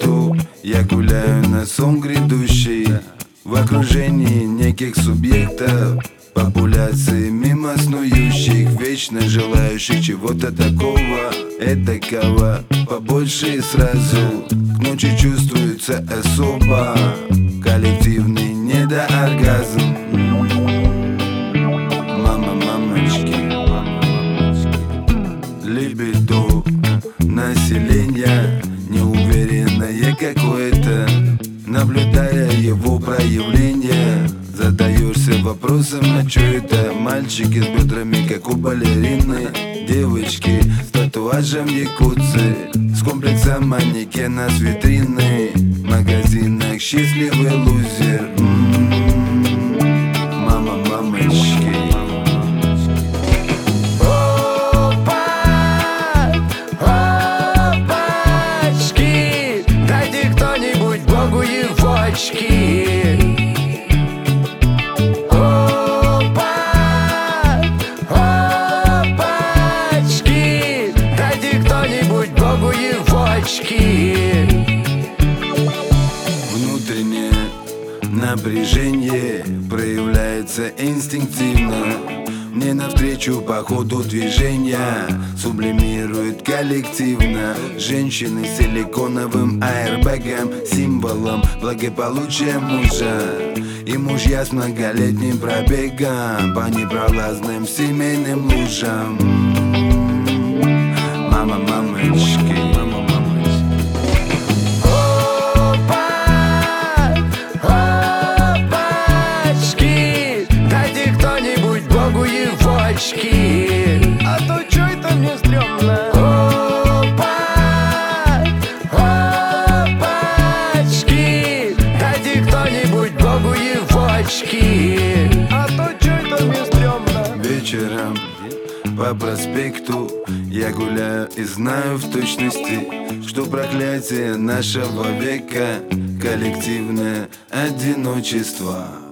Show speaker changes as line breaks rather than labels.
проспекту я гуляю на сон грядущий, в окружении неких субъектов, популяции мимо снующих, вечно желающих чего-то такого, этакого побольше и сразу. К ночи чувствуется особо коллективный недооргазм. Мамочки, либидо населения неуверенное какое-то. Наблюдая его проявление, задаешься вопросом, а чё это? Мальчики с бедрами, как у балерины, девочки с татуажем якутцы, с комплексом манекена с витрины, в магазинах счастливый лузер. Мамочки.
Опачки, дайте кто-нибудь Богу его очки.
Внутреннее напряжение проявляется инстинктивно. Мне навстречу по ходу движения сублимирует коллективно. Женщины с силиконовым аэрбэгом, символом благополучия мужа. И мужья с многолетним пробегом по непролазным семейным лужам. Мамочки.
А то чё это мне стрёмно? Опачки, дайте кто-нибудь Богу его очки. А то чё это мне стрёмно?
Вечером по проспекту я гуляю и знаю в точности, что проклятие нашего века — коллективное одиночество.